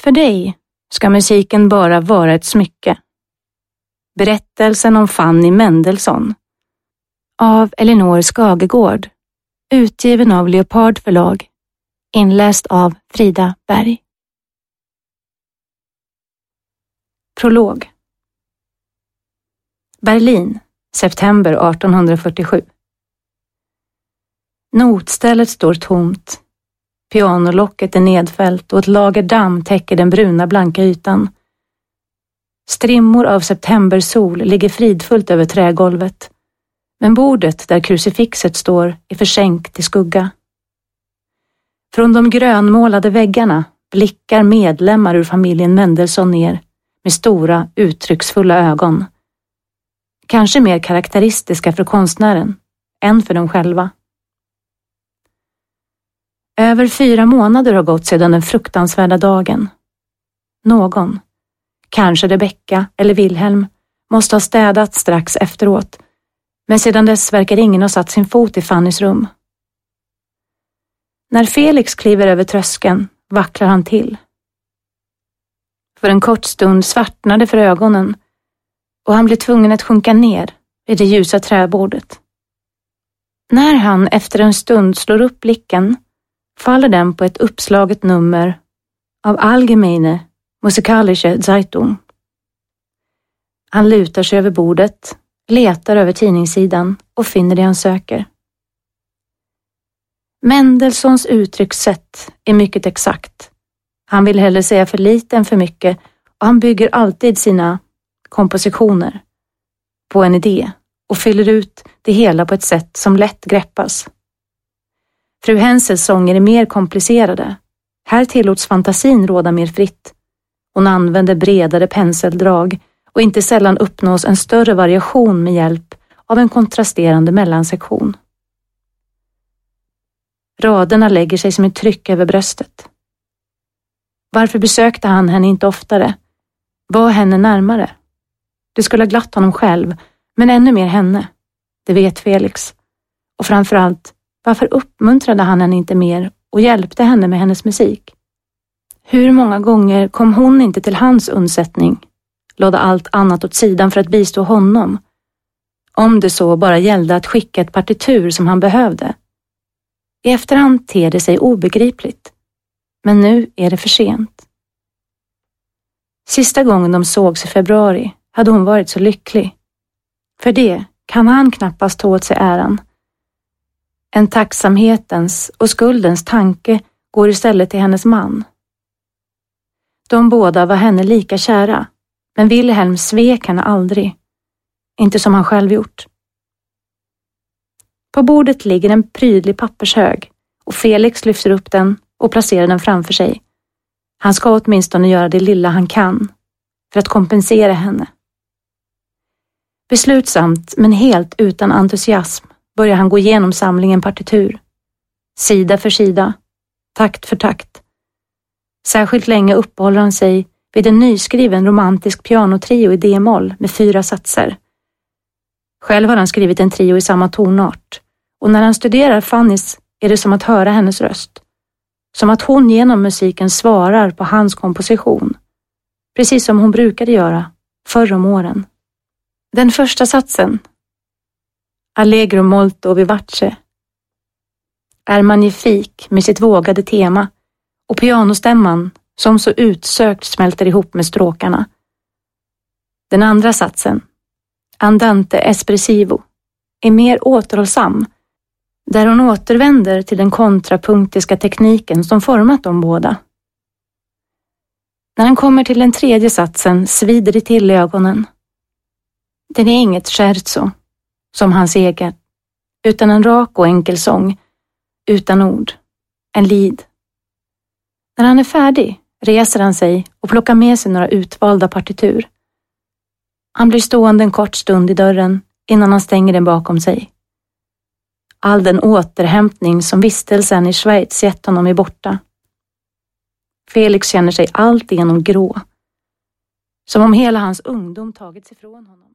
För dig ska musiken bara vara ett smycke. Berättelsen om Fanny Mendelssohn av Elinor Skagegård, utgiven av Leopard förlag, inläst av Frida Berg. Prolog. Berlin, september 1847. Notstället står tomt. Pianolocket är nedfällt och ett lager damm täcker den bruna blanka ytan. Strimmor av septembersol ligger fridfullt över trägolvet, men bordet där krucifixet står är försänkt i skugga. Från de grönmålade väggarna blickar medlemmar ur familjen Mendelssohn ner med stora, uttrycksfulla ögon. Kanske mer karaktäristiska för konstnären än för dem själva. Över 4 månader har gått sedan den fruktansvärda dagen. Någon, kanske Rebecka eller Wilhelm, måste ha städat strax efteråt, men sedan dess verkar ingen ha satt sin fot i Fannys rum. När Felix kliver över tröskeln vacklar han till. För en kort stund svartnar det för ögonen och han blir tvungen att sjunka ner vid det ljusa träbordet. När han efter en stund slår upp blicken faller den på ett uppslaget nummer av Allgemeine Musikalische Zeitung. Han lutar sig över bordet, letar över tidningssidan och finner det han söker. Mendelssohns uttryckssätt är mycket exakt. Han vill hellre säga för lite än för mycket och han bygger alltid sina kompositioner på en idé och fyller ut det hela på ett sätt som lätt greppas. Fru Hensels sånger är mer komplicerade. Här tillåts fantasin råda mer fritt. Hon använder bredare penseldrag och inte sällan uppnås en större variation med hjälp av en kontrasterande mellansektion. Raderna lägger sig som ett tryck över bröstet. Varför besökte han henne inte oftare? Var henne närmare? Det skulle ha glatt honom själv, men ännu mer henne. Det vet Felix. Och framförallt, varför uppmuntrade han henne inte mer och hjälpte henne med hennes musik? Hur många gånger kom hon inte till hans undsättning, lade allt annat åt sidan för att bistå honom? Om det så bara gällde att skicka ett partitur som han behövde. I efterhand ter det sig obegripligt, men nu är det för sent. Sista gången de sågs i februari hade hon varit så lycklig. För det kan han knappast ta åt sig äran. En tacksamhetens och skuldens tanke går istället till hennes man. De båda var henne lika kära, men Wilhelm svek henne aldrig. Inte som han själv gjort. På bordet ligger en prydlig pappershög och Felix lyfter upp den och placerar den framför sig. Han ska åtminstone göra det lilla han kan för att kompensera henne. Beslutsamt men helt utan entusiasm börjar han gå igenom samlingen partitur. Sida för sida, takt för takt. Särskilt länge uppehåller han sig vid en nyskriven romantisk pianotrio i D-moll med 4 satser. Själv har han skrivit en trio i samma tonart och när han studerar Fannys är det som att höra hennes röst. Som att hon genom musiken svarar på hans komposition. Precis som hon brukade göra förr om åren. Den första satsen, Allegro molto vivace, är magnifik med sitt vågade tema och pianostämman som så utsökt smälter ihop med stråkarna. Den andra satsen, Andante espressivo, är mer återhållsam, där hon återvänder till den kontrapunktiska tekniken som format de båda. När han kommer till den tredje satsen svider det till i ögonen. Den är inget scherzo, som hans eget, utan en rak och enkel sång, utan ord, en lid. När han är färdig reser han sig och plockar med sig några utvalda partitur. Han blir stående en kort stund i dörren innan han stänger den bakom sig. All den återhämtning som vistelsen i Schweiz gett honom är borta. Felix känner sig alltigenom grå. Som om hela hans ungdom tagits ifrån honom.